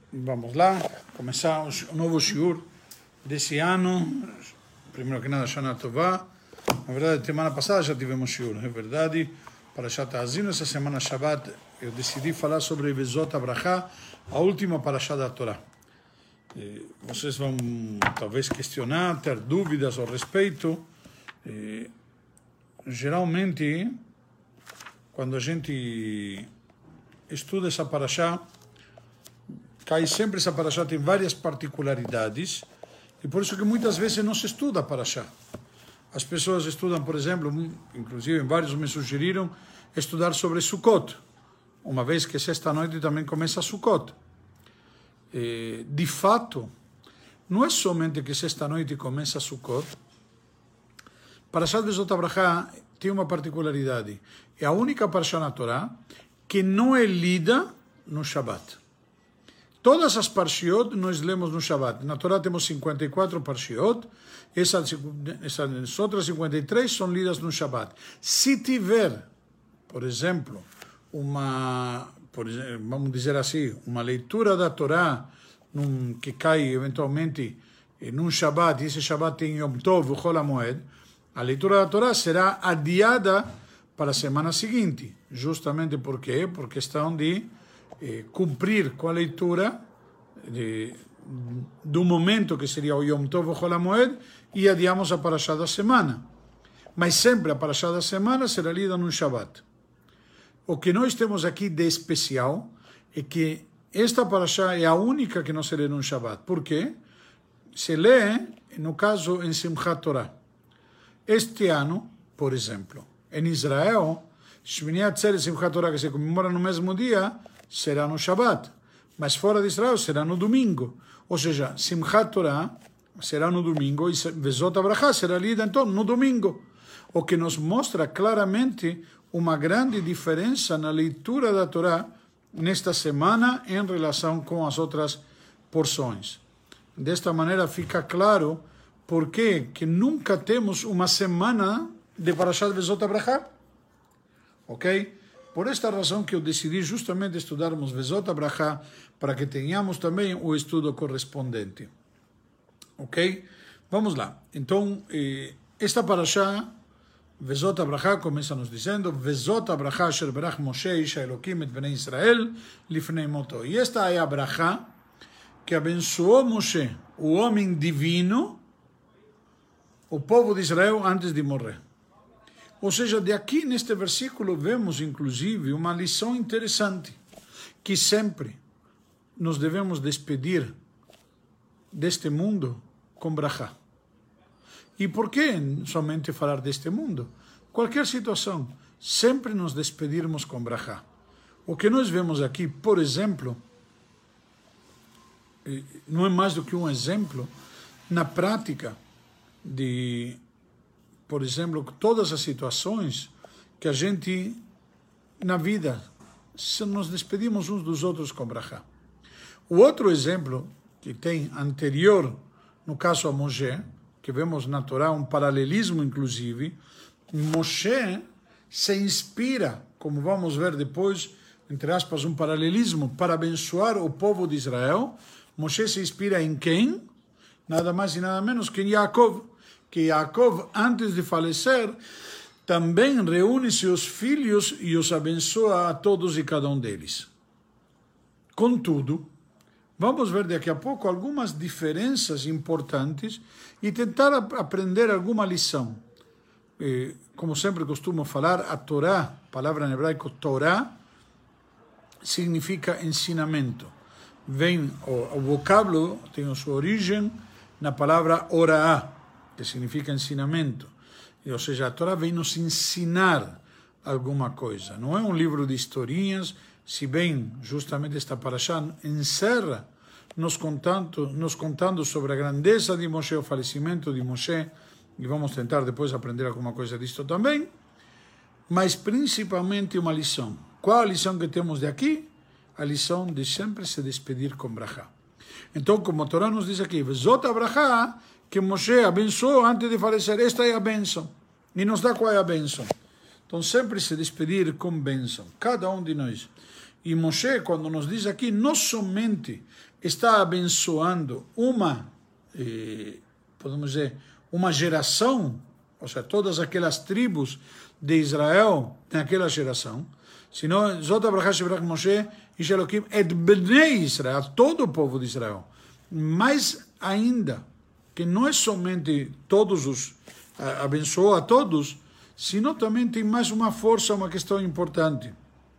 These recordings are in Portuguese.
Vamos lá, começar o novo shiur desse ano. Primeiro que nada, Shana Tová. Na verdade, semana passada já tivemos shiur, é verdade. Para Parashat Ha'azinu, essa semana Shabbat, eu decidi falar sobre Vezot HaBrachá, a última Parashá da Torá. Vocês vão talvez questionar, ter dúvidas ao respeito. Geralmente, quando a gente estuda essa Parashá, cai sempre essa Parashá, tem várias particularidades, e por isso que muitas vezes não se estuda a Parashá. As pessoas estudam, por exemplo, inclusive vários me sugeriram estudar sobre Sukkot, uma vez que sexta-noite também começa Sukkot. De fato, não é somente que sexta-noite começa Sukkot. Parashat Vezot HaBrachá tem uma particularidade. É a única Parashá na Torá que não é lida no Shabbat. Todas as parshiot nós lemos no Shabbat. Na Torá temos 54 parshiot, essas outras 53 são lidas no Shabbat. Se tiver, por exemplo, vamos dizer assim, uma leitura da Torá que cai eventualmente num Shabbat, e esse Shabbat tem Yom Tov, Chol HaMoed, a leitura da Torá será adiada para a semana seguinte, justamente por quê? Por questão de cumprir com a leitura do momento que seria o Yom Tov, o Chol HaMoed, e adiamos a Parashá da semana. Mas sempre a Parashá da semana será lida no Shabbat. O que nós temos aqui de especial é que esta Parashá é a única que não se lê no Shabbat. Por quê? Se lê, no caso, em Simchat Torah. Este ano, por exemplo, em Israel, Shmini Atzeret e Simchat Torah, que se comemora no mesmo dia, será no Shabbat. Mas fora de Israel será no domingo. Ou seja, Simchat Torah será no domingo e Vezot HaBrachá será lida então no domingo. O que nos mostra claramente uma grande diferença na leitura da Torá nesta semana em relação com as outras porções. Desta maneira fica claro por que nunca temos uma semana de Parashat Vezot HaBrachá. Ok? Por esta razão que eu decidi justamente estudarmos Vezot HaBrachá para que tenhamos também o estudo correspondente. Ok? Vamos lá. Então, esta Parashá, Vezot HaBrachá, começa nos dizendo Vezot HaBrachá asher berach Moshe ish Elokim et bnei Israel lifnei moto. E esta é a Brachá que abençoou Moshe, o homem divino, o povo de Israel antes de morrer. Ou seja, de aqui neste versículo vemos inclusive uma lição interessante, que sempre nos devemos despedir deste mundo com brachá. E por que somente falar deste mundo? Qualquer situação, sempre nos despedirmos com brachá. O que nós vemos aqui, por exemplo, não é mais do que um exemplo na prática de, por exemplo, todas as situações que a gente, na vida, nos despedimos uns dos outros com brachá. O outro exemplo que tem anterior, no caso a Moshe, que vemos na Torá um paralelismo inclusive, Moshe se inspira, como vamos ver depois, entre aspas, um paralelismo para abençoar o povo de Israel. Moshe se inspira em quem? Nada mais e nada menos que em Yaakov. Que Yaakov, antes de falecer, também reúne seus filhos e os abençoa a todos e cada um deles. Contudo, vamos ver daqui a pouco algumas diferenças importantes e tentar aprender alguma lição. Como sempre costumo falar, a Torá, palavra em hebraico Torá, significa ensinamento. Vem o vocábulo, tem a sua origem na palavra Oraá, que significa ensinamento. Ou seja, a Torá vem nos ensinar alguma coisa. Não é um livro de historinhas, se bem justamente esta parashá encerra nos contando sobre a grandeza de Moshe, o falecimento de Moshe, e vamos tentar depois aprender alguma coisa disto também, mas principalmente uma lição. Qual a lição que temos de aqui? A lição de sempre se despedir com brachá. Então, como a Torá nos diz aqui, Vezot HaBrachá, que Moshe abençoou antes de falecer, esta é a bênção. E nos dá qual é a bênção. Então, sempre se despedir com bênção, cada um de nós. E Moshe, quando nos diz aqui, não somente está abençoando podemos dizer, uma geração, ou seja, todas aquelas tribos de Israel naquela geração, senão, Zot Abraha Shebrach Moshe Ish Elokim et Bnei Israel, todo o povo de Israel. Mais ainda, que não é somente abençoou a todos, senão também tem mais uma força, uma questão importante.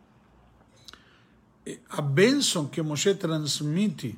A bênção que Moshe transmite,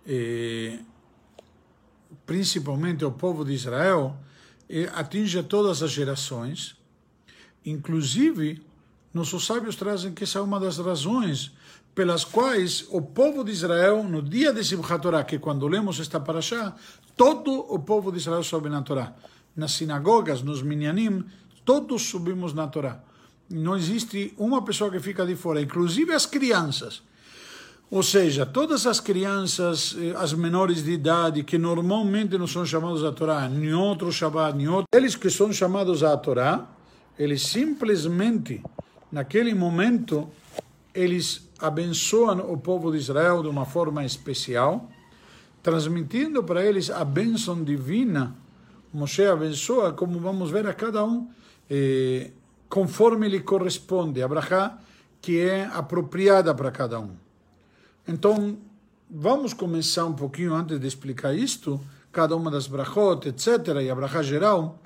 principalmente ao povo de Israel, atinge todas as gerações. Inclusive, nossos sábios trazem que essa é uma das razões pelas quais o povo de Israel, no dia de Simchat Torah, que quando lemos esta parashá, todo o povo de Israel sobe na Torá. Nas sinagogas, nos minyanim, todos subimos na Torá. Não existe uma pessoa que fica de fora, inclusive as crianças. Ou seja, todas as crianças, as menores de idade, que normalmente não são chamados à Torá, nem outro Shabbat, nem outro, eles que são chamados à Torá, eles simplesmente, naquele momento, eles abençoam o povo de Israel de uma forma especial, transmitindo para eles a bênção divina. Moshe abençoa, como vamos ver, a cada um, conforme lhe corresponde, a brachá que é apropriada para cada um. Então, vamos começar um pouquinho antes de explicar isto, cada uma das brachot, etc., e a brachá geral.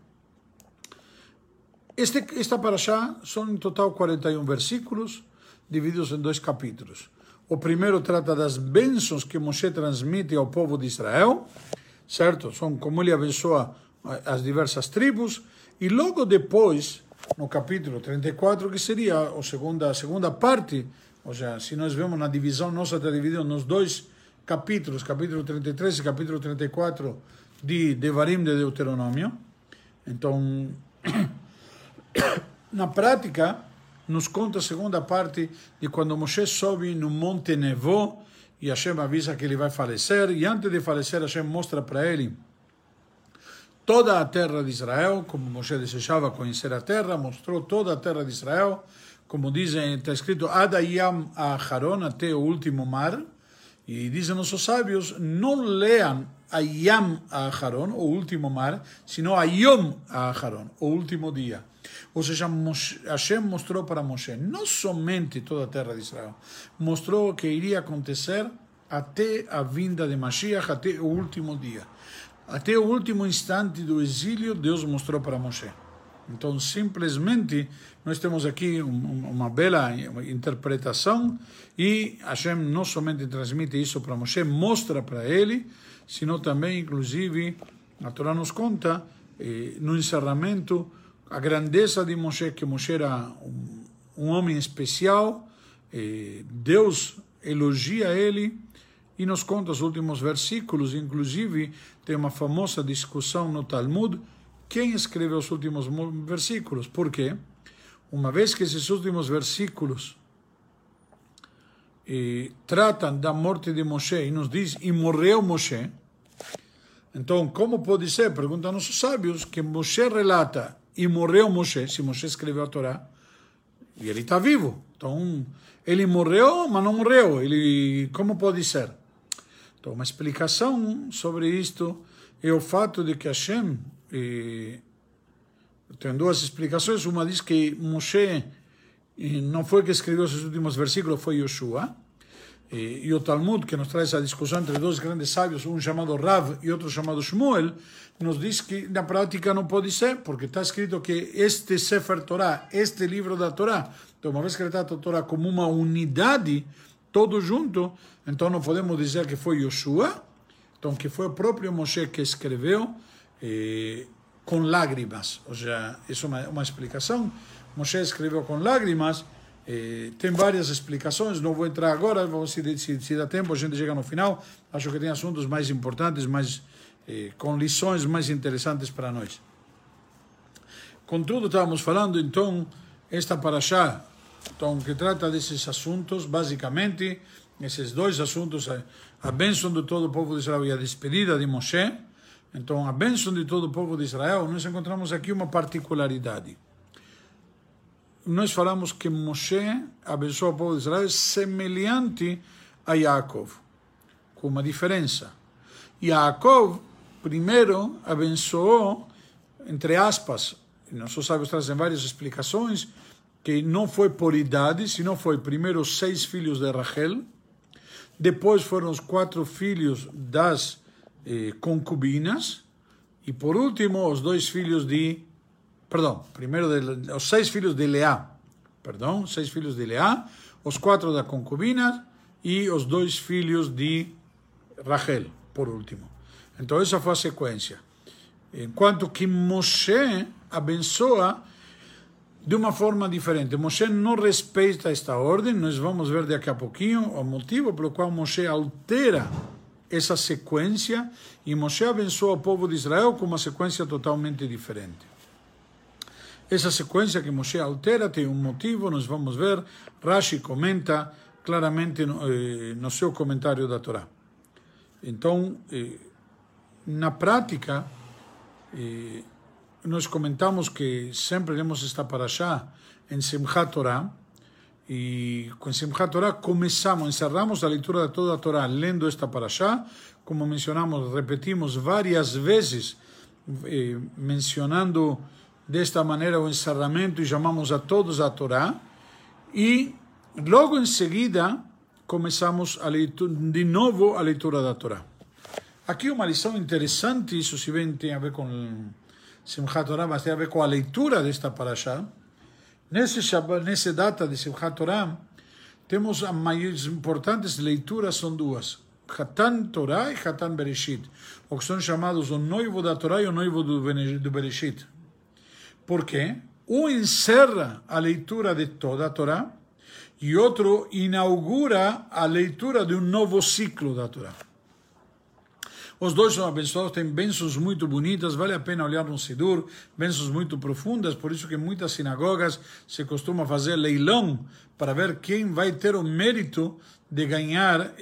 Esta parashá são em total 41 versículos, divididos em 2 capítulos. O primeiro trata das bênçãos que Moshe transmite ao povo de Israel, certo? São como ele abençoa as diversas tribos, e logo depois, no capítulo 34, que seria a segunda parte, ou seja, se nós vemos na divisão, nossa está dividida nos 2 capítulos, capítulo 33 e capítulo 34 de Devarim de Deuteronômio. Então, na prática, nos conta a segunda parte de quando Moshe sobe no Monte Nevó e Hashem avisa que ele vai falecer, e antes de falecer Hashem mostra para ele toda a terra de Israel, como Moshe desejava conhecer a terra, mostrou toda a terra de Israel, como dizem, está escrito Ad Hayam Aharon, até o último mar, e dizem nossos sábios, não leiam Hayam Aharon, o último mar, sino Hayom Aharon, o último dia. Ou seja, Hashem mostrou para Moshe não somente toda a terra de Israel, mostrou que iria acontecer até a vinda de Mashiach, até o último dia. Até o último instante do exílio, Deus mostrou para Moshe. Então, simplesmente, nós temos aqui uma bela interpretação, e Hashem não somente transmite isso para Moshe, mostra para ele, sino também, inclusive, a Torá nos conta, no encerramento, a grandeza de Moshe, que Moshe era um homem especial, Deus elogia ele e nos conta os últimos versículos. Inclusive, tem uma famosa discussão no Talmud, quem escreveu os últimos versículos. Por quê? Uma vez que esses últimos versículos tratam da morte de Moshe e nos diz, e morreu Moshe, então como pode ser, perguntam nossos sábios, que Moshe relata e morreu Moshe, se Moshe escreveu a Torá, e ele está vivo. Então, ele morreu, mas não morreu. Como pode ser? Então, uma explicação sobre isto é o fato de que Hashem, tem 2 explicações. Uma diz que Moshe não foi que escreveu esses últimos versículos, foi Yoshua. E o Talmud, que nos traz a discussão entre 2 grandes sábios, um chamado Rav e outro chamado Shmuel, nos diz que na prática não pode ser, porque está escrito que este Sefer Torah, este livro da Torá, então uma vez que ele trata a Torá como uma unidade, todo junto, então não podemos dizer que foi Yoshua, então que foi o próprio Moshe que escreveu com lágrimas. Ou seja, isso é uma explicação. Moshe escreveu com lágrimas. Tem várias explicações, não vou entrar agora, se dá tempo a gente chega no final. Acho que tem assuntos mais importantes, com lições mais interessantes para nós. Contudo, estávamos falando então esta parashá, então, que trata desses assuntos, basicamente esses 2 assuntos, a bênção de todo o povo de Israel e a despedida de Moshe. Então, a bênção de todo o povo de Israel, nós encontramos aqui uma particularidade. Nós falamos que Moshe abençoou o povo de Israel semelhante a Yaakov. com uma diferença. Yaakov primeiro abençoou, entre aspas, nossos sábios trazem várias explicações, que não foi por idade, senão foi primeiro os 6 filhos de Rachel, depois foram os 4 filhos das concubinas, e por último os 2 filhos de, os 6 filhos de Leá, 6 filhos de Leá, os 4 da concubina e os 2 filhos de Rachel, por último. Então essa foi a sequência. Enquanto que Moshe abençoa de uma forma diferente. Moshe não respeita esta ordem, nós vamos ver daqui a pouquinho o motivo pelo qual Moshe altera essa sequência, e Moshe abençoa o povo de Israel com uma sequência totalmente diferente. Essa sequência que Moshe altera tem um motivo, nós vamos ver, Rashi comenta claramente no seu comentário da Torá. Então, na prática, nós comentamos que sempre lemos esta parashá em Simchat Torah, e com Simchat Torah encerramos a leitura de toda a Torá lendo esta parashá, como mencionamos, repetimos várias vezes, mencionando desta maneira o encerramento, e chamamos a todos a Torá, e logo em seguida começamos a leitura, de novo a leitura da Torá. Aqui uma lição interessante, isso se bem tem a ver com Simchat Torah, mas tem a ver com a leitura desta parashá. Nessa data de Simchat Torah, temos as mais importantes leituras, são duas: Hatan Torah e Hatan Bereshit, o que são chamados o noivo da Torá e o noivo do Bereshit. Por quê? Um encerra a leitura de toda a Torá e outro inaugura a leitura de um novo ciclo da Torá. Os dois são abençoados, têm bênçãos muito bonitas, vale a pena olhar no Sidur, bênçãos muito profundas, por isso que em muitas sinagogas se costuma fazer leilão para ver quem vai ter o mérito de ganhar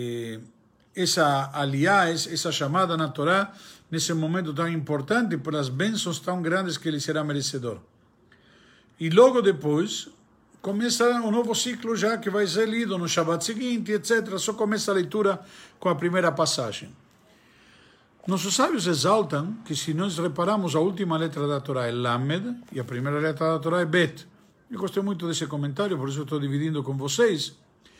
essa aliás, essa chamada na Torá, nesse momento tão importante, pelas bênçãos tão grandes que ele será merecedor. E logo depois começa um novo ciclo já que vai ser lido no Shabbat seguinte, etc. Só começa a leitura com a primeira passagem. Nossos sábios exaltam que, se nós reparamos, a última letra da Torá é Lamed e a primeira letra da Torá é Bet. Eu gostei muito desse comentário, por isso estou dividindo com vocês.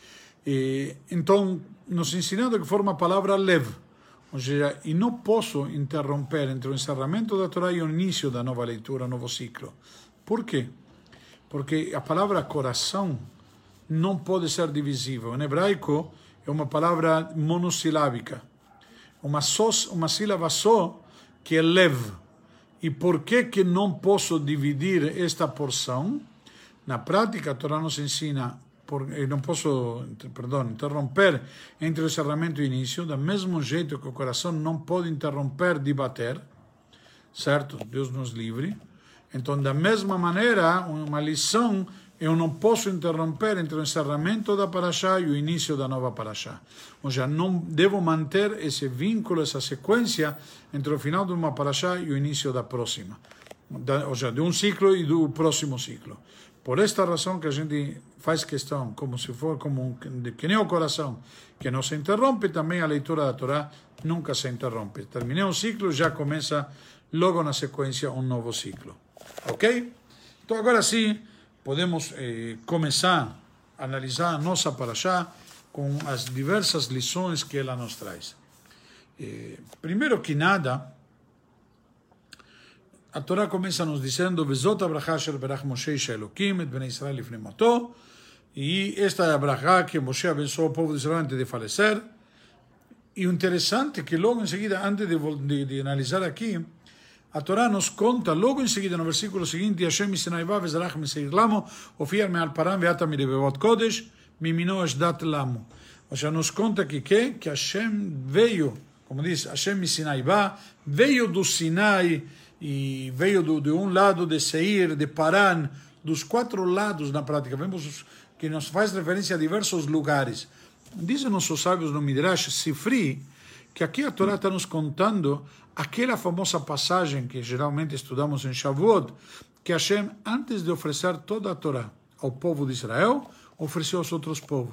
Então, nos ensinando que forma a palavra Lev. Ou seja, e não posso interromper entre o encerramento da Torá e o início da nova leitura, novo ciclo. Por quê? Porque a palavra coração não pode ser divisível. Em hebraico, é uma palavra monossilábica. Uma sílaba só, que é lev. E por que não posso dividir esta porção? Na prática, a Torá nos ensina, não posso, interromper entre o encerramento e o início, do mesmo jeito que o coração não pode interromper de bater, certo? Deus nos livre. Então, da mesma maneira, uma lição, eu não posso interromper entre o encerramento da parashá e o início da nova parashá. Ou seja, não devo manter esse vínculo, essa sequência entre o final de uma parashá e o início da próxima. Ou seja, de um ciclo e do próximo ciclo. Por esta razão que a gente faz questão, como se for que nem o coração, que não se interrompe, também a leitura da Torá nunca se interrompe. Terminei um ciclo, já começa logo na sequência um novo ciclo. Ok? Então agora sim, podemos começar a analisar a nossa parashá com as diversas lições que ela nos traz. Primeiro que nada, a Torá começa nos dizendo Vezot abrachá asher berach Moshe ish Elokim et bnei Israel lifnei moto, e esta é a abrachá que Moshe abençoou o povo de Israel antes de falecer. E o interessante é que logo em seguida, antes de analisar aqui, a Torá nos conta, logo em seguida, no versículo seguinte, Hashem Sinai va vezarach meseir lamo, ofiar me al param veata mi rebevot kodesh, mimino esdat lamo. Ou seja, nos conta aqui que Hashem veio, como diz, Hashem Sinai va, veio do Sinai, e veio de um lado de Seir, de Paran, dos 4 lados na prática. Vemos que nos faz referência a diversos lugares. Dizem nossos sábios no Midrash Sifri, que aqui a Torá está nos contando aquela famosa passagem que geralmente estudamos em Shavuot, que Hashem, antes de oferecer toda a Torá ao povo de Israel, ofereceu aos outros povos.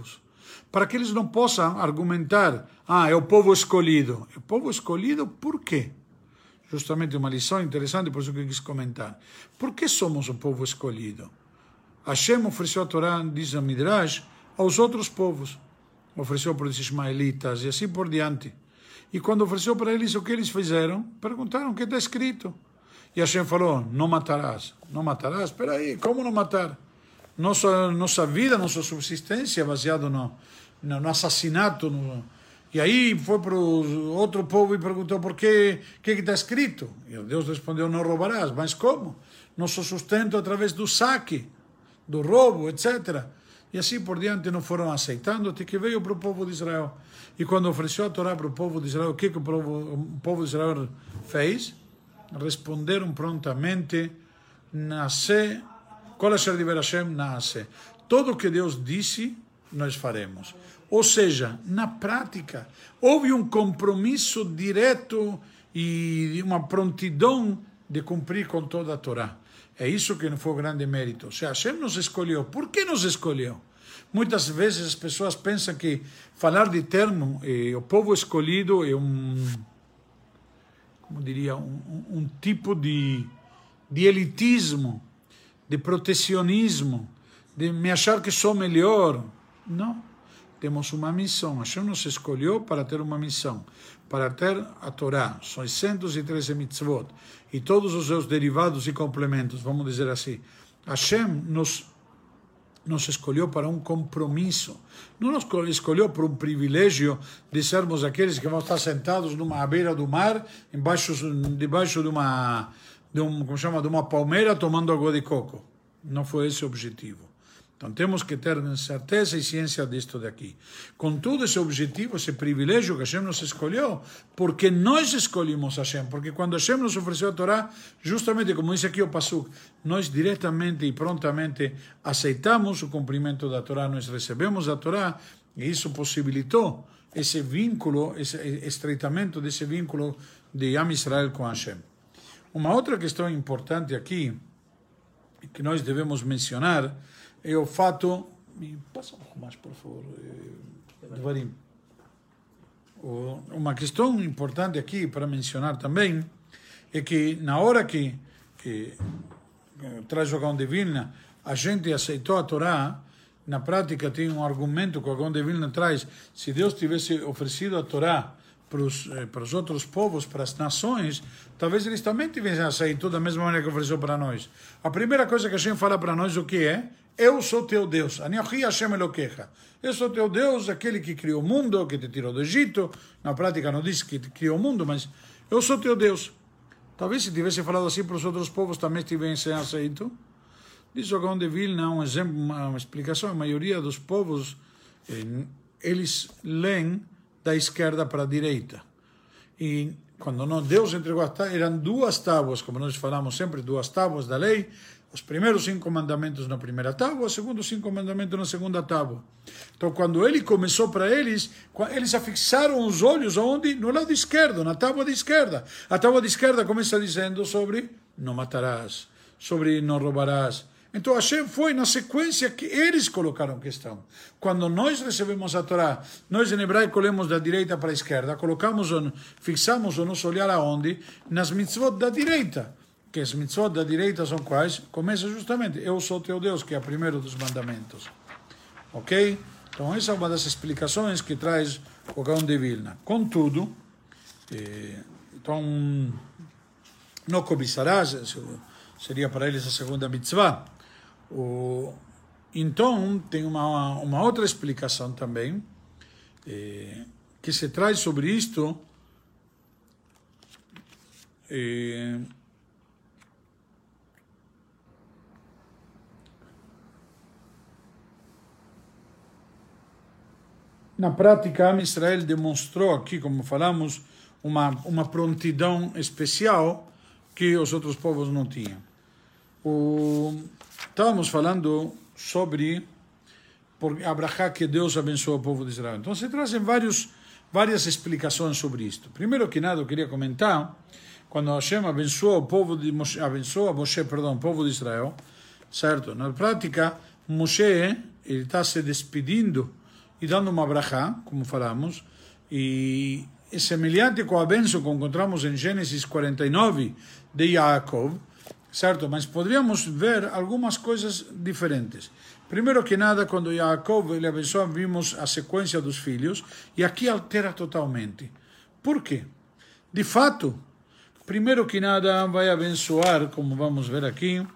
para que eles não possam argumentar, é o povo escolhido. É o povo escolhido por quê? Justamente uma lição interessante, por isso que eu quis comentar. Por que somos o povo escolhido? Hashem ofereceu a Torá, diz a Midrash, aos outros povos. Ofereceu para os ismaelitas e assim por diante. E quando ofereceu para eles, o que eles fizeram? Perguntaram o que está escrito. E Hashem falou, não matarás. Não matarás? Espera aí, como não matar? Nossa vida, nossa subsistência é baseada no assassinato. E aí foi para o outro povo e perguntou por que está escrito. E Deus respondeu, não roubarás. Mas como? Nosso sustento através do saque, do roubo, etc. E assim por diante não foram aceitando, até que veio para o povo de Israel. E quando ofereceu a Torá para o povo de Israel, o que o povo de Israel fez? Responderam prontamente, Nasce, Kol asher diber Hashem Nasce. Tudo o que Deus disse, nós faremos. Ou seja, na prática, houve um compromisso direto e uma prontidão de cumprir com toda a Torá. É isso que foi o grande mérito. Ou seja, Hashem nos escolheu. Por que nos escolheu? Muitas vezes as pessoas pensam que falar de termo, o povo escolhido é como diria, um tipo de elitismo, de protecionismo, de me achar que sou melhor. Não. Temos uma missão. Hashem nos escolheu para ter uma missão, para ter a Torá, 613 mitzvot, e todos os seus derivados e complementos, vamos dizer assim. Hashem nos escolheu para um compromisso. Não nos escolheu por um privilégio de sermos aqueles que vão estar sentados à beira do mar, debaixo de uma palmeira, tomando água de coco. Não foi esse o objetivo. Então temos que ter certeza e ciência disto daqui. Contudo, esse objetivo, esse privilégio que Hashem nos escolheu, porque nós escolhemos Hashem, porque quando Hashem nos ofereceu a Torá, justamente como diz aqui o Pasuk, nós diretamente e prontamente aceitamos o cumprimento da Torá, nós recebemos a Torá, e isso possibilitou esse vínculo, esse estreitamento desse vínculo de Am Israel com Hashem. Uma outra questão importante aqui, que nós devemos mencionar, é o fato... Passa um pouco mais, por favor, Devarim. Uma questão importante aqui para mencionar também é que na hora que traz o Gaon de Vilna, a gente aceitou a Torá, na prática tem um argumento que o Gaon de Vilna traz, se Deus tivesse oferecido a Torá para os outros povos, para as nações, talvez eles também tivessem aceito da mesma maneira que ofereceu para nós. A primeira coisa que a gente fala para nós, o que é? Eu sou teu Deus. Aniahi Hashem Elokecha. Eu sou teu Deus, aquele que criou o mundo, que te tirou do Egito. Na prática não diz que criou o mundo, mas eu sou teu Deus. Talvez se tivesse falado assim para os outros povos, também tivessem aceito. Diz o Gaon de Vilna, um exemplo, uma explicação. A maioria dos povos, eles leem da esquerda para a direita. E quando Deus entregou eram duas tábuas, como nós falamos sempre, duas tábuas da lei. Os primeiros 5 mandamentos na primeira tábua, os segundos 5 mandamentos na segunda tábua. Então, quando ele começou para eles afixaram os olhos aonde? No lado esquerdo, na tábua de esquerda. A tábua de esquerda começa dizendo sobre não matarás, sobre não roubarás. Então, Hashem foi na sequência que eles colocaram questão. Quando nós recebemos a Torá, nós em hebraico lemos da direita para a esquerda, fixamos o nosso olhar aonde? Nas mitzvot da direita. Que as mitzvot da direita são quais? Começa justamente, eu sou teu Deus, que é o primeiro dos mandamentos. Ok? Então essa é uma das explicações que traz o Gaon de Vilna. Contudo, então, não cobiçarás, seria para eles a segunda mitzvah. Então, tem uma outra explicação também, que se traz sobre isto, na prática, Am Israel demonstrou aqui, como falamos, uma prontidão especial que os outros povos não tinham. Estávamos falando sobre a brachá que Deus abençoou o povo de Israel. Então, se trazem várias explicações sobre isto. Primeiro que nada, eu queria comentar, quando Hashem abençoou o povo de Moshe, o povo de Israel, certo? Na prática, Moshe, ele está se despedindo e dando uma brachá, como falamos, e é semelhante com a bênção que encontramos em Gênesis 49 de Yaakov, certo? Mas poderíamos ver algumas coisas diferentes. Primeiro que nada, quando Yaakov ele abençoa, vimos a sequência dos filhos, e aqui altera totalmente. Por quê? De fato, primeiro que nada, vai abençoar, como vamos ver aqui.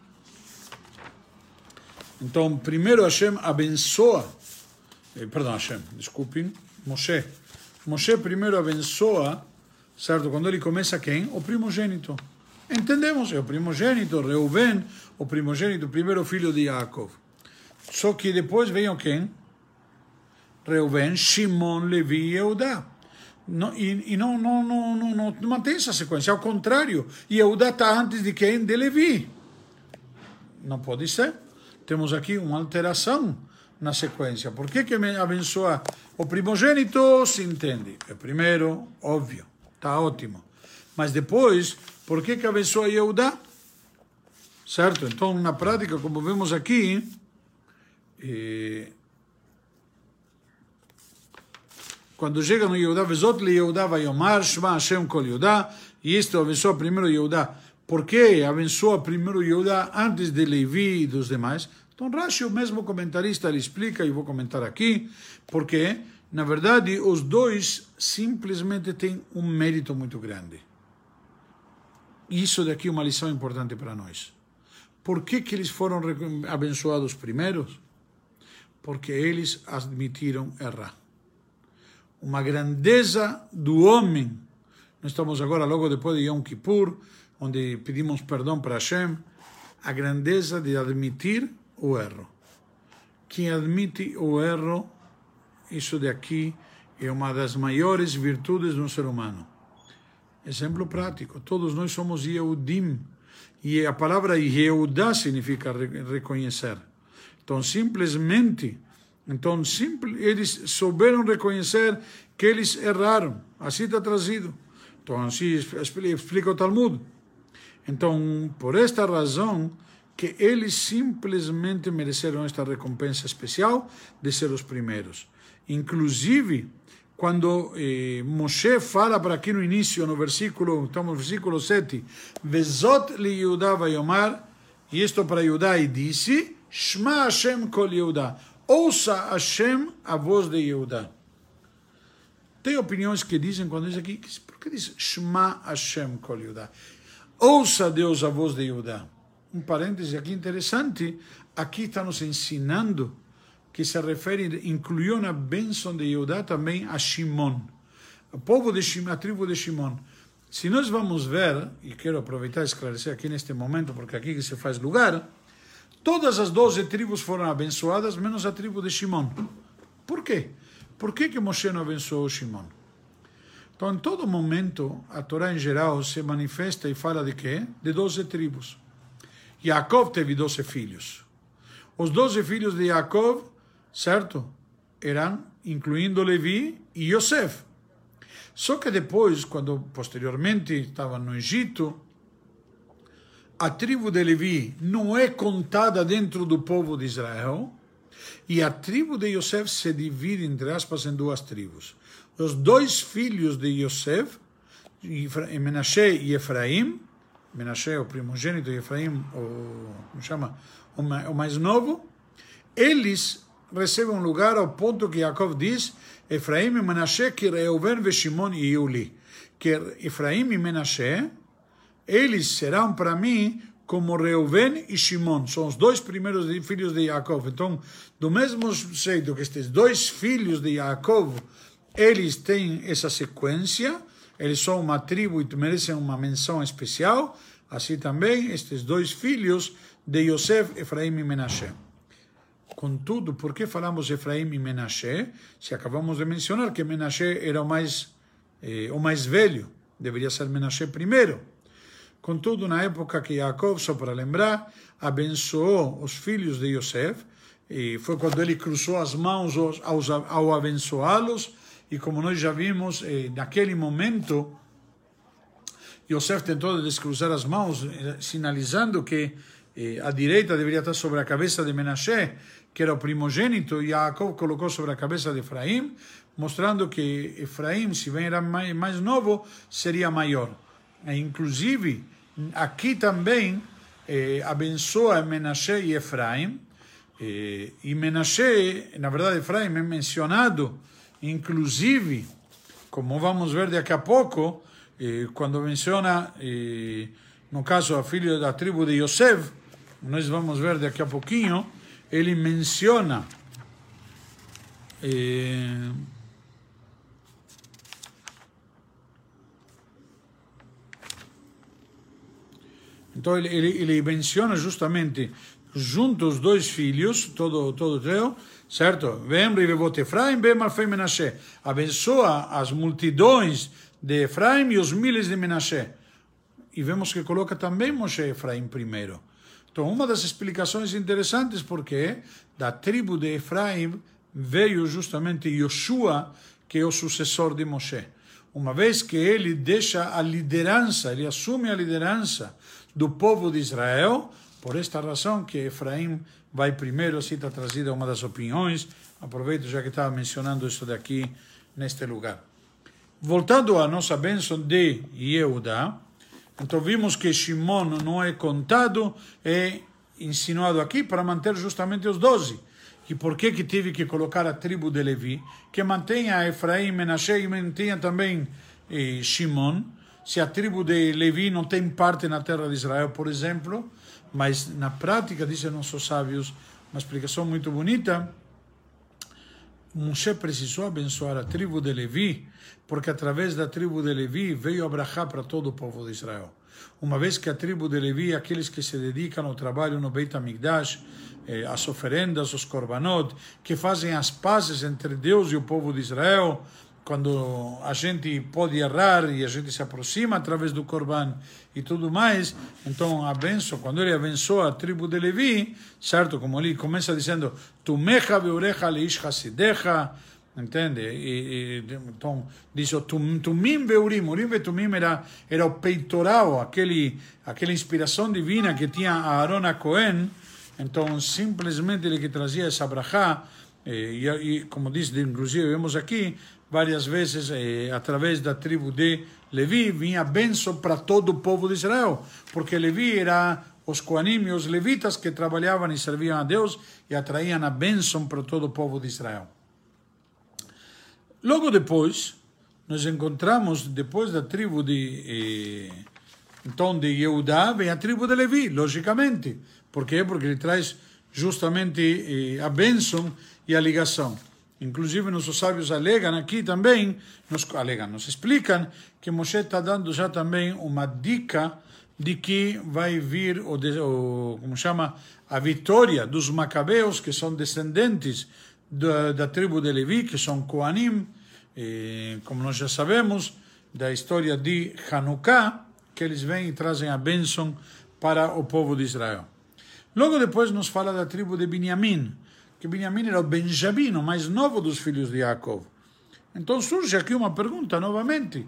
Então, primeiro Hashem abençoa, Hashem, desculpem, Moshe. Moshe primeiro abençoa, certo? Quando ele começa quem? O primogênito. Entendemos, é o primogênito, Reuven, o primogênito, o primeiro filho de Yaakov. Só que depois veio quem? Reuven, Shimon, Levi e Eudá. Não mantém essa sequência, ao contrário. E Eudá está antes de quem? De Levi. Não pode ser. Temos aqui uma alteração na sequência. Por que me abençoa o primogênito? Se entende. É primeiro, óbvio, está ótimo. Mas depois, por que abençoa Eudá? Certo? Então, na prática, como vemos aqui, quando chega no Yehudá, Vezot li Yehudá vai Yomar, Shema Hashem kol Yehudá, e isto abençoa primeiro Yehudá. Por que abençoa primeiro Yehudá antes de Levi e dos demais? Então Rashi, o mesmo comentarista, ele explica, e vou comentar aqui, porque, na verdade, os dois simplesmente têm um mérito muito grande. E isso daqui é uma lição importante para nós. Por que eles foram abençoados primeiros? Porque eles admitiram errar. Uma grandeza do homem. Nós estamos agora logo depois de Yom Kippur, onde pedimos perdão para Hashem, a grandeza de admitir o erro. Quem admite o erro, isso daqui é uma das maiores virtudes de um ser humano. Exemplo prático, todos nós somos Yehudim, e a palavra Yehudá significa reconhecer. Então, eles souberam reconhecer que eles erraram. Assim está trazido. Então, assim explica o Talmud. Então, por esta razão, que eles simplesmente mereceram esta recompensa especial de ser os primeiros. Inclusive, quando Moshe fala para aqui no início, estamos no versículo 7, Vezot li Yehudá vayomar, e isto para Yehudá, e disse, Shema Hashem kol Yehudá. Ouça Hashem a voz de Yehudá. Tem opiniões que dizem, quando diz aqui, por que diz Shema Hashem kol Yehudá? Ouça Deus a voz de Yehudá. Um parêntese aqui interessante, aqui está nos ensinando que se refere, incluiu na bênção de Yehudá também a Shimon, o povo de Shimon, a tribo de Shimon. Se nós vamos ver, e quero aproveitar e esclarecer aqui neste momento, porque aqui que se faz lugar, todas as 12 tribos foram abençoadas, menos a tribo de Shimon. Por quê? Por que Moshe não abençoou Shimon? Então, em todo momento, a Torá em geral se manifesta e fala de quê? De 12 tribos. Yaakov teve 12 filhos. Os 12 filhos de Yaakov, certo? Eram, incluindo Levi e Yosef. Só que depois, quando posteriormente estavam no Egito, a tribo de Levi não é contada dentro do povo de Israel, e a tribo de Yosef se divide, entre aspas, em duas tribos. Os dois filhos de Yosef, Menashe e Efraim, Menashe o primogênito e Efraim o mais novo, eles recebem um lugar ao ponto que Yaakov diz, Efraim e Menashe, que Reuven e Shimon e Yuli, que Efraim e Menashe, eles serão para mim como Reuven e Shimon, são os dois primeiros filhos de Yaakov. Então, do mesmo jeito que estes dois filhos de Yaakov, eles têm essa sequência, eles são uma tribo e merecem uma menção especial, assim também estes dois filhos de Yosef, Efraim e Menashe. Contudo, por que falamos Efraim e Menashe? Se acabamos de mencionar que Menashe era o mais velho, deveria ser Menashe primeiro. Contudo, na época que Yaakov, só para lembrar, abençoou os filhos de Yosef, e foi quando ele cruzou as mãos ao abençoá-los, e como nós já vimos, naquele momento, Yosef tentou descruzar as mãos, sinalizando que a direita deveria estar sobre a cabeça de Menashe, que era o primogênito, Yaakov colocou sobre a cabeça de Efraim, mostrando que Efraim, se bem era mais novo, seria maior. E, inclusive, aqui também abençoa Menashe e Efraim, e Menashe, na verdade, Efraim é mencionado, inclusive, como vamos ver daqui a pouco, quando menciona, no caso, a filha da tribo de Yosef, nós vamos ver daqui a pouquinho, ele menciona então ele menciona justamente junto os dois filhos, todo teu, certo? Vem Rivevot Efraim, vem Malfei Menashe. Abençoa as multidões de Efraim e os milhares de Menashe. E vemos que coloca também Moshe e Efraim primeiro. Então, uma das explicações interessantes, porque da tribo de Efraim veio justamente Yoshua, que é o sucessor de Moshe. Uma vez que ele deixa a liderança, ele assume a liderança do povo de Israel, por esta razão que Efraim vai primeiro, assim está trazida uma das opiniões, aproveito já que estava mencionando isso daqui neste lugar. Voltando à nossa bênção de Yehudá, então vimos que Shimon não é contado, é insinuado aqui para manter justamente os 12. E por que teve que colocar a tribo de Levi, que mantenha Efraim, Menashe e mantenha também Shimon, se a tribo de Levi não tem parte na terra de Israel, por exemplo, mas na prática, dizem nossos sábios, uma explicação muito bonita, Moshe precisou abençoar a tribo de Levi, porque através da tribo de Levi veio Abrahá para todo o povo de Israel. Uma vez que a tribo de Levi, aqueles que se dedicam ao trabalho no Beit HaMikdash, as oferendas, os korbanot, que fazem as pazes entre Deus e o povo de Israel, quando a gente pode errar e a gente se aproxima através do korban e tudo mais, então quando ele abençoa a tribo de Levi, certo? Como ele começa dizendo, Tumecha veurecha leish hasidecha, entende? Então, diz o Tumim veurim, Urim ve Tumim era o peitoral, aquela inspiração divina que tinha Aaron a Cohen, então simplesmente ele que trazia essa brachá, e como diz, inclusive vemos aqui, várias vezes, através da tribo de Levi, vinha a bênção para todo o povo de Israel, porque Levi era os Koanim e os levitas que trabalhavam e serviam a Deus e atraíam a bênção para todo o povo de Israel. Logo depois, nós encontramos, depois da tribo de Yehudá, vem a tribo de Levi, logicamente. Por quê? Porque ele traz justamente a bênção e a ligação. Inclusive, nossos sábios alegam aqui também, nos explicam que Moshe está dando já também uma dica de que vai vir, como chama, a vitória dos Macabeus, que são descendentes da tribo de Levi, que são Koanim, como nós já sabemos, da história de Hanukkah, que eles vêm e trazem a bênção para o povo de Israel. Logo depois nos fala da tribo de Binyamin, que Binyamin era o Benjamim, o mais novo dos filhos de Yaakov. Então surge aqui uma pergunta novamente.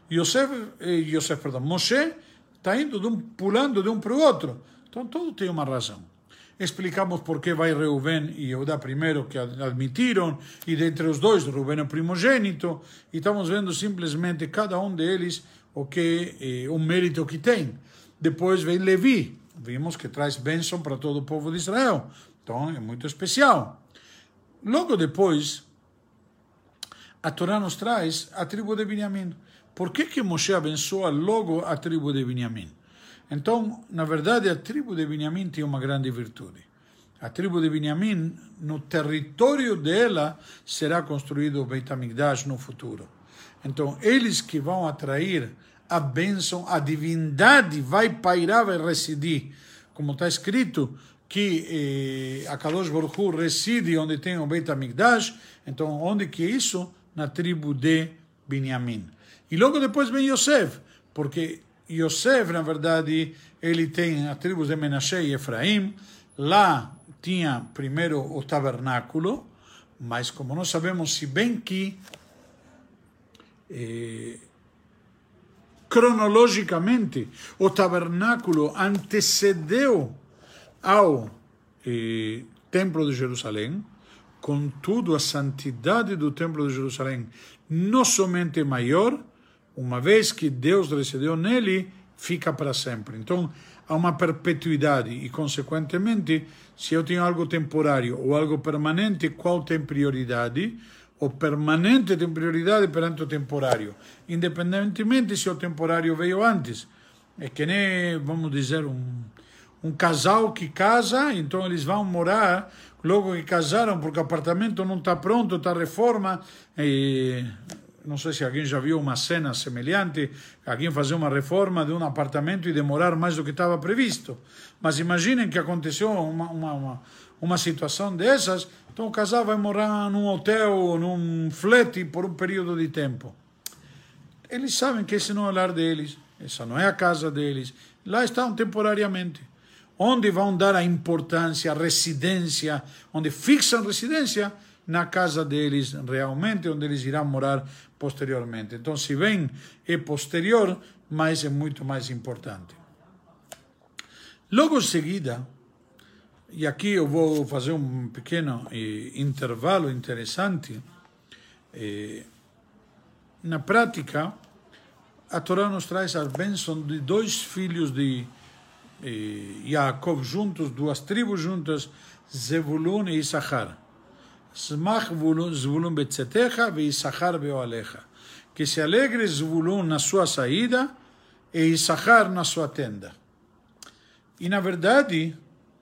Moshe está pulando de um para o outro. Então tudo tem uma razão. Explicamos por que vai Reuven e Yehudá primeiro, que admitiram, e dentre os dois, Reuven é o primogênito, e estamos vendo simplesmente cada um deles o mérito que tem. Depois vem Levi, vimos que traz bênção para todo o povo de Israel. Então, é muito especial. Logo depois, a Torá nos traz a tribo de Binyamin. Por que Moshe abençoa logo a tribo de Binyamin? Então, na verdade, a tribo de Binyamin tem uma grande virtude. A tribo de Binyamin, no território dela, será construído o Beit HaMikdash no futuro. Então, eles que vão atrair a bênção, a divindade vai pairar, vai residir. Como está escrito, que a Kadosh Baruch Hu reside onde tem o Beit HaMikdash, então onde que é isso? Na tribo de Binyamin. E logo depois vem Yosef, porque Yosef, na verdade, ele tem a tribo de Menashe e Efraim, lá tinha primeiro o tabernáculo, mas como nós sabemos, se bem que cronologicamente o tabernáculo antecedeu ao Templo de Jerusalém. Contudo, a santidade do Templo de Jerusalém não somente é maior, uma vez que Deus residiu nele, fica para sempre. Então, há uma perpetuidade e, consequentemente, se eu tenho algo temporário ou algo permanente, qual tem prioridade? O permanente tem prioridade perante o temporário, independentemente se o temporário veio antes. É que nem, vamos dizer, um casal que casa, então eles vão morar logo que casaram, porque o apartamento não está pronto, está reforma, e não sei se alguém já viu uma cena semelhante, alguém fazer uma reforma de um apartamento e demorar mais do que estava previsto. Mas imaginem que aconteceu uma situação dessas, então o casal vai morar num hotel, num flat por um período de tempo. Eles sabem que esse não é o lar deles, essa não é a casa deles, lá estão temporariamente. Onde vão dar a importância, a residência, onde fixam residência, na casa deles realmente, onde eles irão morar posteriormente. Então, se bem é posterior, mas é muito mais importante. Logo em seguida, e aqui eu vou fazer um pequeno intervalo interessante, na prática, a Torá nos traz a bênção de dois filhos de Yaakov juntos, duas tribos juntas, Zevulun e Issachar. Smach Zvulun betzetecha e Issachar beoalecha. Que se alegre Zvulun na sua saída e Issachar na sua tenda. E na verdade,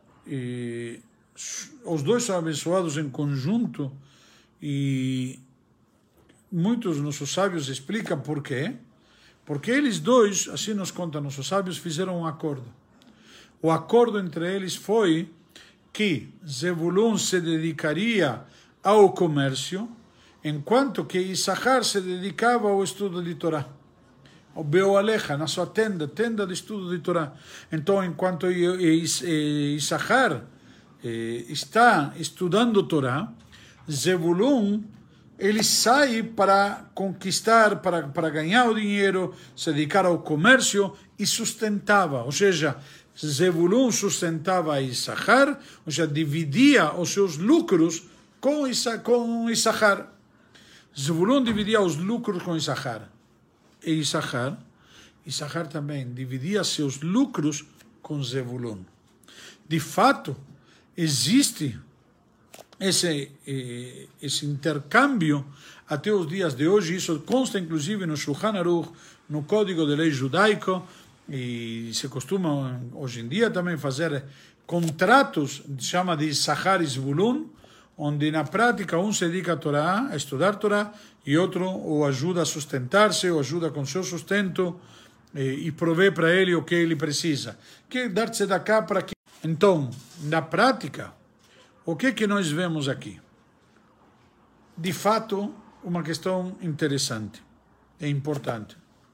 os dois são abençoados em conjunto e muitos nossos sábios explicam por quê. Porque eles dois, assim nos contam nossos sábios, fizeram um acordo. O acordo entre eles foi que Zevulun se dedicaria ao comércio, enquanto que Issachar se dedicava ao estudo de Torá. O Beoalecha, na sua tenda de estudo de Torá. Então, enquanto Issachar está estudando Torá, Zevulun, ele sai para conquistar, para ganhar o dinheiro, se dedicar ao comércio e sustentava, ou seja, Zevulun sustentava Issachar, ou seja, dividia os seus lucros com Issachar. Zevulun dividia os lucros com Issachar. E Issachar também dividia seus lucros com Zevulun. De fato, existe esse intercâmbio até os dias de hoje. Isso consta inclusive no Shulchan Aruch, no Código de Lei Judaico, e se costuma hoje em dia também fazer contratos, chama de Issachar e Zvulun, onde na prática um se dedica a Torá, a estudar Torá, e outro o ajuda a sustentar-se, o ajuda com seu sustento e provê para ele o que ele precisa, que é dar-se da cá para que. Então, na prática, o que nós vemos aqui? De fato, uma questão interessante e importante.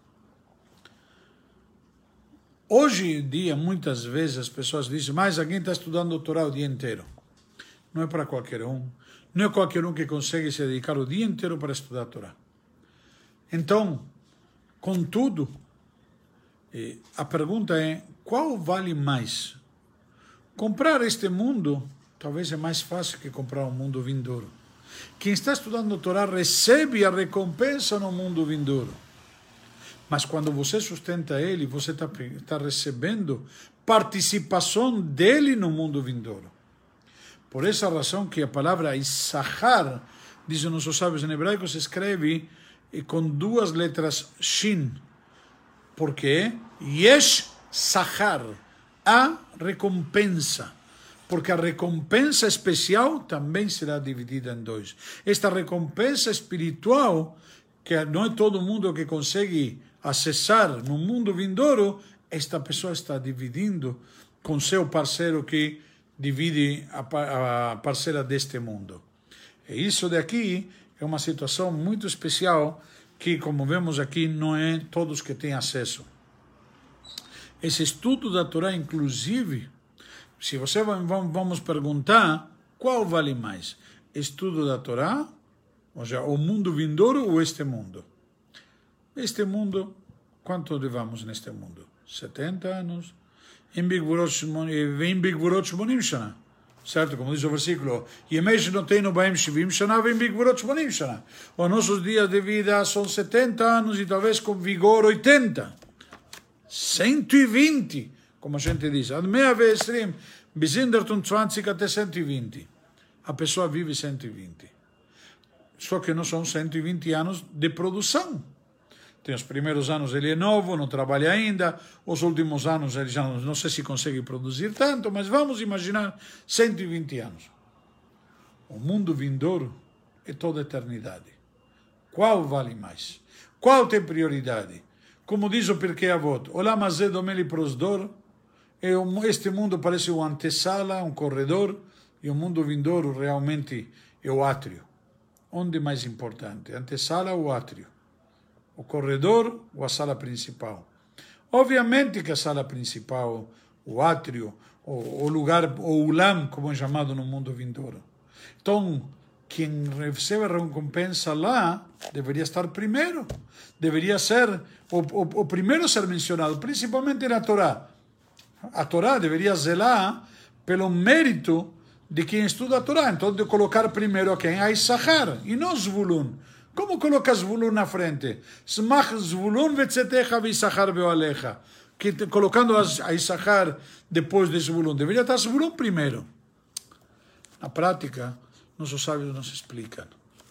Hoje em dia, muitas vezes as pessoas dizem, mas alguém está estudando o Torá o dia inteiro. Não é para qualquer um. Não é qualquer um que consegue se dedicar o dia inteiro para estudar a Torá. Então, contudo, a pergunta é, qual vale mais? Comprar este mundo talvez é mais fácil que comprar um mundo vindouro. Quem está estudando a Torá recebe a recompensa no mundo vindouro. Mas quando você sustenta ele, você está recebendo participação dele no mundo vindouro. Por essa razão que a palavra Issachar, dizem nossos sábios em hebraico, se escreve com duas letras Shin. Por quê? Yesh Sachar, a recompensa. Porque a recompensa especial também será dividida em dois. Esta recompensa espiritual, que não é todo mundo que consegue acessar no mundo vindouro, esta pessoa está dividindo com seu parceiro que divide a parcela deste mundo. E isso daqui é uma situação muito especial que, como vemos aqui, não é todos que têm acesso. Esse estudo da Torá, inclusive, se você vamos perguntar, qual vale mais? Estudo da Torá, ou seja, o mundo vindouro ou este mundo? Este mundo, quanto levamos neste mundo? 70 anos? Em Bigvorot Shmonim Shana. certo? Como diz o versículo, Yemei Shenotenu Baem Shivim Shana Vem Bigvorot Shmonim Shana. Os nossos dias de vida são 70 anos e talvez com vigor 80. 120, como a gente diz. Ad 120, Bisinderton 20 até 120. A pessoa vive 120. Só que não são 120 anos de produção. Tem os primeiros anos ele é novo, não trabalha ainda, os últimos anos ele já não sei se consegue produzir tanto, mas vamos imaginar 120 anos. O mundo vindouro é toda a eternidade. Qual vale mais? Qual tem prioridade? Como diz o Pirkei Avot, Olam hazeh domeh liprosdor, este mundo parece uma antessala, um corredor, e o mundo vindouro realmente é o átrio. Onde é mais importante, a antessala ou o átrio? O corredor ou a sala principal? Obviamente que a sala principal, o átrio, o lugar, o ulam, como é chamado no mundo vindouro. Então, quem recebe a recompensa lá deveria estar primeiro. Deveria ser o primeiro a ser mencionado, principalmente na Torá. A Torá deveria zelar pelo mérito de quem estuda a Torá. Então, de colocar primeiro a quem? A Issachar, e não Zvulun. Como coloca Zvulun na frente? Smach Zvulun vetzetecha ve'Issachar be'oalecha. Colocando a Issachar depois de Zvulun. Deveria estar Zvulun primeiro. Na prática, nossos sábios nos explicam.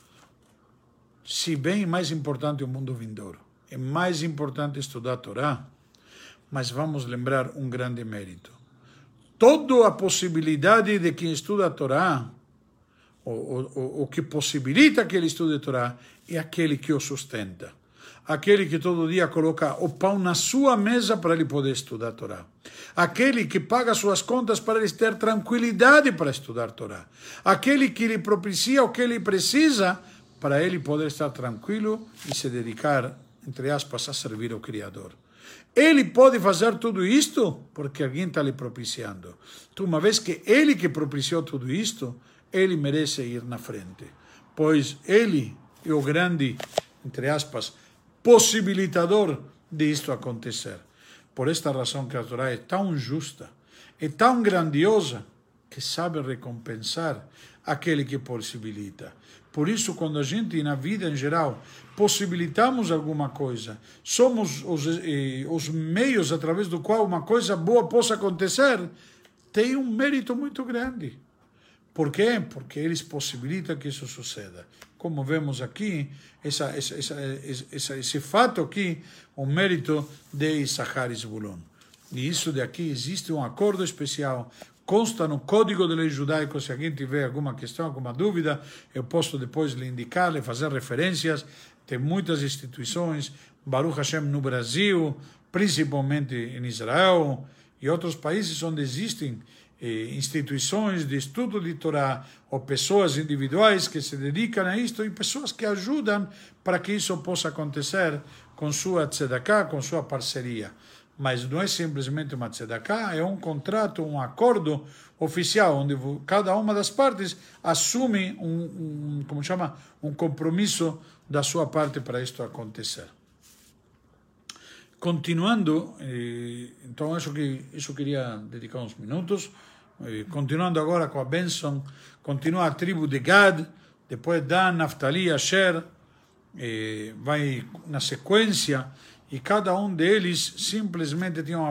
Se bem é mais importante o mundo vindouro, é mais importante estudar a Torá, mas vamos lembrar um grande mérito. Toda a possibilidade de quem estuda a Torá, o que possibilita que ele estude a Torá, é aquele que o sustenta. Aquele que todo dia coloca o pão na sua mesa para ele poder estudar a Torá. Aquele que paga suas contas para ele ter tranquilidade para estudar a Torá. Aquele que lhe propicia o que ele precisa para ele poder estar tranquilo e se dedicar, entre aspas, a servir ao Criador. Ele pode fazer tudo isto porque alguém está lhe propiciando. Então, uma vez que ele que propiciou tudo isto, ele merece ir na frente. Pois ele é o grande, entre aspas, possibilitador de isto acontecer. Por esta razão que a Torá é tão justa, é tão grandiosa, que sabe recompensar aquele que possibilita. Por isso, quando a gente, na vida em geral, possibilitamos alguma coisa, somos os meios através do qual uma coisa boa possa acontecer, tem um mérito muito grande. Por quê? Porque eles possibilitam que isso suceda. Como vemos aqui, esse fato aqui, o mérito de Issachar e Zvulun. E isso daqui existe um acordo especial, consta no Código de Lei Judaico. Se alguém tiver alguma questão, alguma dúvida, eu posso depois lhe indicar, lhe fazer referências. Tem muitas instituições, Baruch Hashem no Brasil, principalmente em Israel e outros países onde existem instituições de estudo de Torá, ou pessoas individuais que se dedicam a isto, e pessoas que ajudam para que isso possa acontecer com sua tzedakah, com sua parceria. Mas não é simplesmente uma tzedakah, é um contrato, um acordo oficial, onde cada uma das partes assume um compromisso da sua parte para isto acontecer. Continuando, então isso queria dedicar uns minutos. Continuando agora com a bênção, continua a tribo de Gad, depois Dan, Naftali, Asher, vai na sequência, e cada um deles simplesmente tinha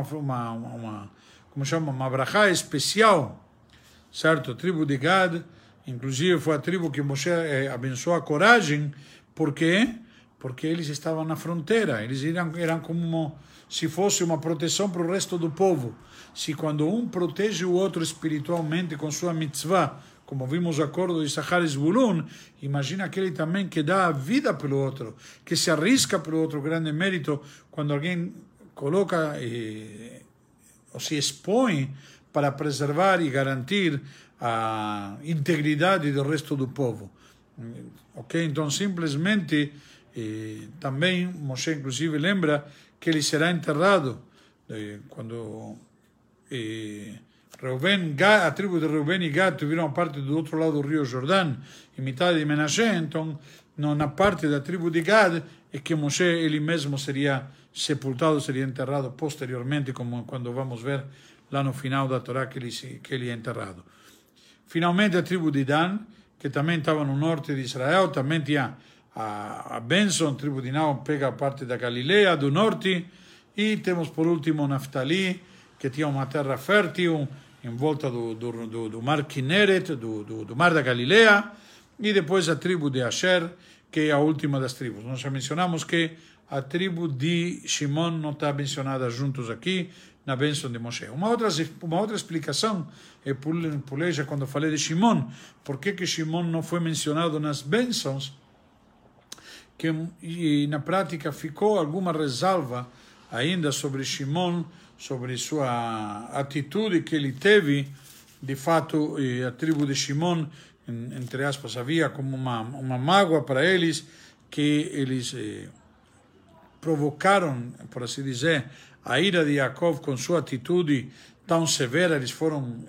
uma brachá especial, certo? A tribo de Gad, inclusive foi a tribo que Moshe abençoou a coragem. Por quê? Porque eles estavam na fronteira, eles eram como se fosse uma proteção para o resto do povo. Se quando um protege o outro espiritualmente com sua mitzvah, como vimos o acordo de Issachar e Zvulun, imagina aquele também que dá a vida pelo outro, que se arrisca pelo outro, grande mérito, quando alguém coloca ou se expõe para preservar e garantir a integridade do resto do povo. Ok? Então, simplesmente, também Moshe, inclusive, lembra que ele será enterrado quando a tribo de Reuben e Gad tiveram parte do outro lado do rio Jordão, e metade de Menashe. Então, na parte da tribo de Gad é que Moshe ele mesmo seria sepultado, seria enterrado posteriormente, como quando vamos ver lá no final da Torá que ele é enterrado. Finalmente a tribo de Dan, que também estava no norte de Israel, também tinha a bênção, a tribo de Dan pega a parte da Galileia, do norte, e temos por último Naftali, que tinha uma terra fértil, em volta do mar Kinneret, do mar da Galileia, e depois a tribo de Asher, que é a última das tribos. Nós já mencionamos que a tribo de Shimon não está mencionada juntos aqui, na bênção de Moshe. Uma outra explicação, pulei já quando falei de Shimon, por que Shimon não foi mencionado nas bênçãos, e na prática ficou alguma ressalva ainda sobre Shimon, sobre sua atitude que ele teve. De fato, a tribo de Shimon, entre aspas, havia como uma mágoa para eles, que eles provocaram, por assim dizer, a ira de Yaakov com sua atitude tão severa. Eles foram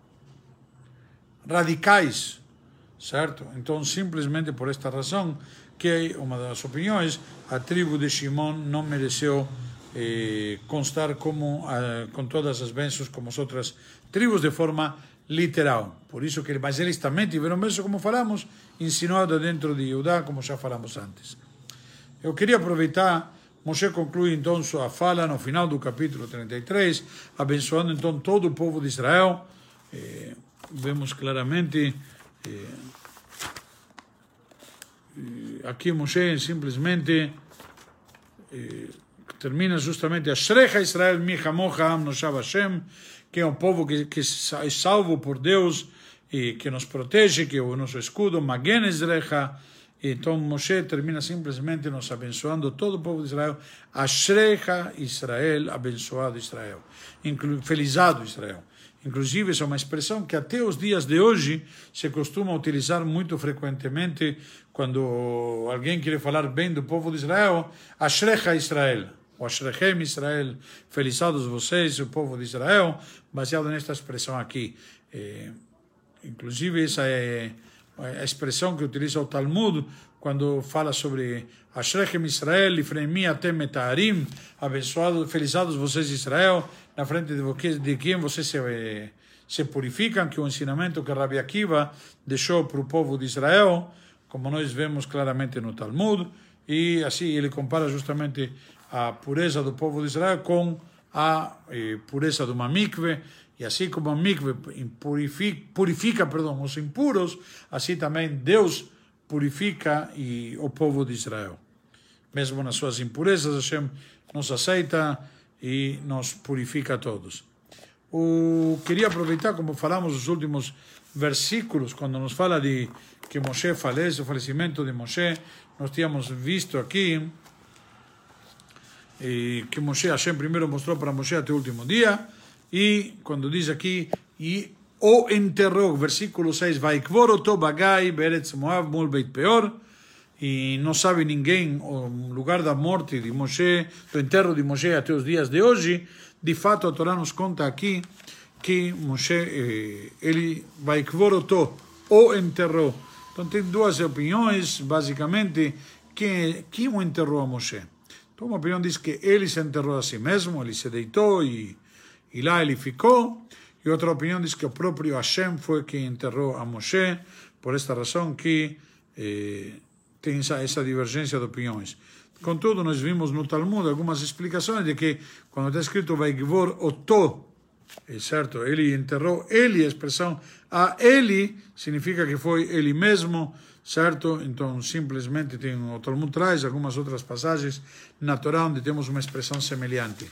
radicais, certo? Então, simplesmente por esta razão, que uma das opiniões, a tribo de Shimon não mereceu constar como com todas as bênçãos como as outras tribos de forma literal. Por isso que, mas eles também tiveram bênçãos, como falamos, insinuado dentro de Judá, como já falamos antes. Eu queria aproveitar, Moshe conclui então sua fala no final do capítulo 33, abençoando então todo o povo de Israel. Vemos claramente aqui Moshe simplesmente termina justamente Ashrecha Israel mi chamocha am noshav Hashem, que é um povo que é salvo por Deus e que nos protege, que é o nosso escudo, Magen Ezrecha. Então Moshe termina simplesmente nos abençoando todo o povo de Israel. Ashrecha Israel, abençoado Israel, felizado Israel. Inclusive, essa é uma expressão que até os dias de hoje se costuma utilizar muito frequentemente quando alguém quer falar bem do povo de Israel. Ashrecha Israel, ou Ashrechem Israel, felizados vocês, o povo de Israel, baseado nesta expressão aqui. Inclusive, essa é a expressão que utiliza o Talmud quando fala sobre Ashrechem Israel, Ifreimi atem etarim, abençoados, felizados vocês Israel, na frente de quem vocês se purificam, que é o ensinamento que Rabi Akiva deixou para o povo de Israel, como nós vemos claramente no Talmud, e assim ele compara justamente a pureza do povo de Israel com a pureza de uma mikve, e assim como a mikve purifica os impuros, assim também Deus purifica o povo de Israel. Mesmo nas suas impurezas, Hashem nos aceita e nos purifica a todos. Queria aproveitar, como falamos nos últimos versículos, quando nos fala de que Moshe falece, o falecimento de Moshe, nós tínhamos visto aqui que Moshe, Hashem primeiro mostrou para Moshe até o último dia, e quando diz aqui, e o enterrou, versículo 6, Vaikvor oto bagai beretz Moav mul Beit Peor, e não sabe ninguém o lugar da morte de Moshe, do enterro de Moshe até os dias de hoje. De fato, a Torá nos conta aqui que Moshe, ele Vaikvor oto, o enterrou. Então tem duas opiniões, basicamente, quem o enterrou a Moshe. Então uma opinião diz que ele se enterrou a si mesmo, ele se deitou e lá ele ficou, e outra opinião diz que o próprio Hashem foi quem enterrou a Moshe, por esta razão que tem essa divergência de opiniões. Contudo, nós vimos no Talmud algumas explicações de que quando está escrito Vaikvor oto, certo, ele enterrou ele, a expressão a ele significa que foi ele mesmo, certo? Então simplesmente o Talmud traz algumas outras passagens na Torá onde temos uma expressão semelhante.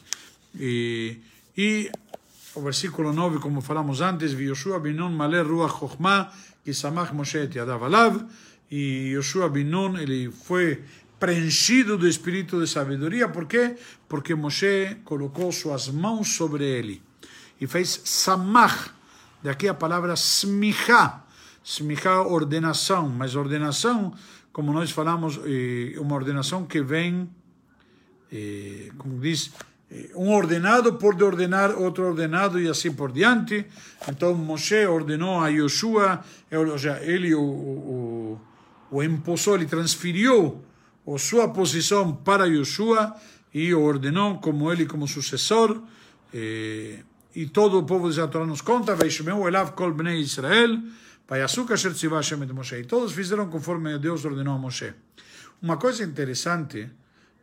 E o versículo 9, como falamos antes, Yoshua bin Nun maleh ruach chokhmah ki samach Moshe et yadav alav, e Yoshua bin Nun, ele foi preenchido do espírito de sabedoria. Por quê? Porque Moshe colocou suas mãos sobre ele e fez samach, daqui a palavra smicha, ordenação, mas ordenação, como nós falamos, uma ordenação que vem, como diz, um ordenado pode ordenar outro ordenado e assim por diante. Então Moshe ordenou a Yoshua, ou seja, ele o impulsou, ele transferiu a sua posição para Yoshua e o ordenou como ele como sucessor. e todo o povo de Israel, a Torá nos conta, Veishmeu elav kol bnei Israel, Vayasu kasher tzivah Hashem et Moshe. E todos fizeram conforme Deus ordenou a Moshe. Uma coisa interessante,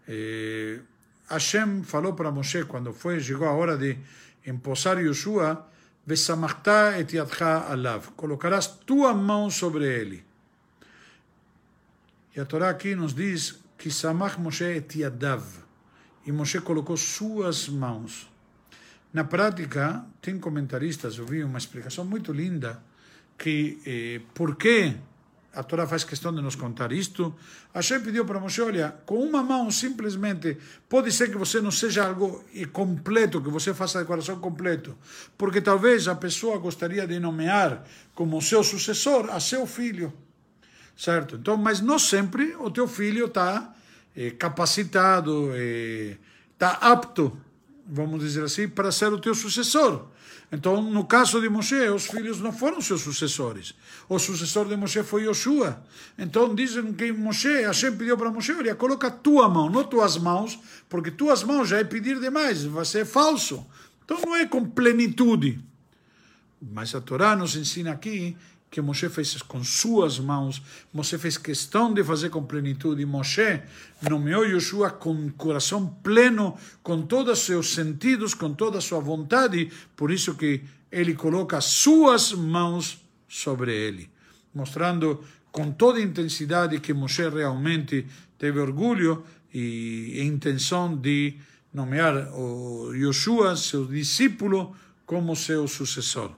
Hashem falou para Moshe, quando chegou a hora de empossar Yoshua, Vesamachta et yadcha alav, colocarás tua mão sobre ele. E a Torá aqui nos diz que Samach Moshe et yadav, e Moshe colocou suas mãos. Na prática, tem comentaristas, eu vi uma explicação muito linda, que por que a Torá faz questão de nos contar isto. Hashem pediu para Moshe, olha, com uma mão simplesmente, pode ser que você não seja algo completo, que você faça a declaração completo, porque talvez a pessoa gostaria de nomear como seu sucessor a seu filho, certo? Então, mas não sempre o teu filho está capacitado, está apto, vamos dizer assim, para ser o teu sucessor. Então, no caso de Moshe, os filhos não foram seus sucessores. O sucessor de Moshe foi Yoshua. Então, dizem que Hashem pediu para Moshe, olha, coloca tua mão, não tuas mãos, porque tuas mãos já é pedir demais, vai ser falso. Então, não é com plenitude. Mas a Torá nos ensina aqui que Moshe fez com suas mãos, Moshe fez questão de fazer com plenitude, Moshe nomeou Yoshua com coração pleno, com todos os seus sentidos, com toda a sua vontade, por isso que ele coloca suas mãos sobre ele, mostrando com toda a intensidade que Moshe realmente teve orgulho e intenção de nomear o Yoshua, seu discípulo, como seu sucessor.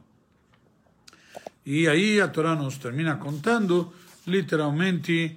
E aí a Torá nos termina contando, literalmente,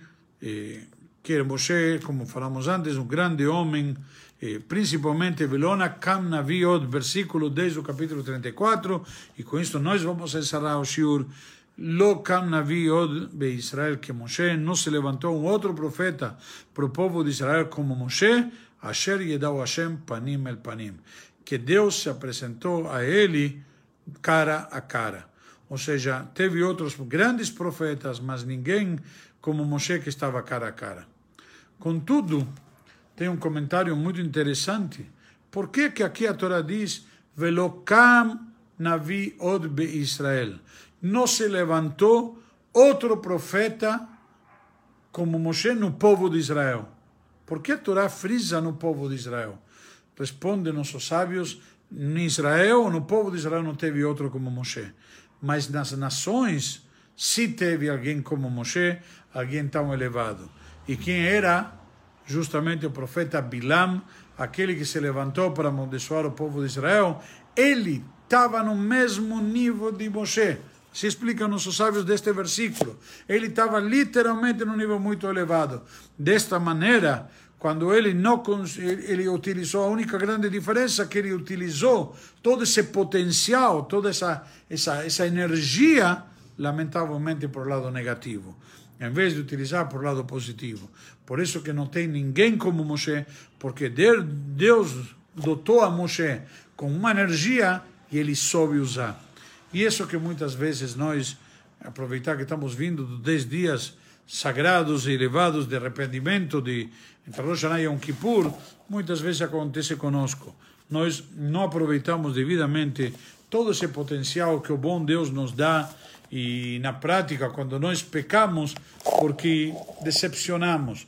que Moshe, como falamos antes, um grande homem, principalmente Velona Kam Navi Od, versículo 10 do capítulo 34, e com isso nós vamos encerrar o shiur. Lo Kam Navi Od be Israel, que Moshe não se levantou um outro profeta para o povo de Israel como Moshe, Asher Yedau Hashem Panim el Panim, que Deus se apresentou a ele cara a cara. Ou seja, teve outros grandes profetas, mas ninguém como Moshe que estava cara a cara. Contudo, tem um comentário muito interessante. Por que aqui a Torá diz Velokam Navi Od Be Israel? Não se levantou outro profeta como Moshe no povo de Israel. Por que a Torá frisa no povo de Israel? Responde nossos sábios, em Israel, no povo de Israel não teve outro como Moshe. Mas nas nações, se teve alguém como Moshe, alguém tão elevado. E quem era? Justamente o profeta Bilam, aquele que se levantou para amaldiçoar o povo de Israel. Ele estava no mesmo nível de Moshe. Se explica nossos sábios deste versículo. Ele estava literalmente num nível muito elevado. Desta maneira, quando ele utilizou, a única grande diferença é que ele utilizou todo esse potencial, toda essa energia, lamentavelmente, por lado negativo, em vez de utilizar por lado positivo. Por isso que não tem ninguém como Moshe, porque Deus dotou a Moshe com uma energia e ele soube usar. E isso que muitas vezes nós, aproveitar que estamos vindo dos 10 dias sagrados e elevados de arrependimento, entre Rosh Hashanah e Yom Kippur, muitas vezes acontece conosco. Nós não aproveitamos devidamente todo esse potencial que o bom Deus nos dá, e na prática, quando nós pecamos, porque decepcionamos,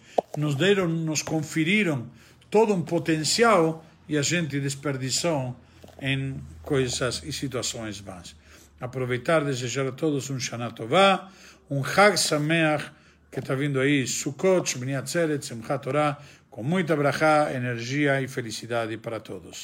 nos conferiram todo um potencial e a gente desperdiçou em coisas e situações vãs. Aproveitar, desejar a todos um Shana Tová, um Chag Sameach, que está vindo aí, Sukkot, Shmini Atzeret, Simchat Torah, com muita brachá, energia e felicidade para todos.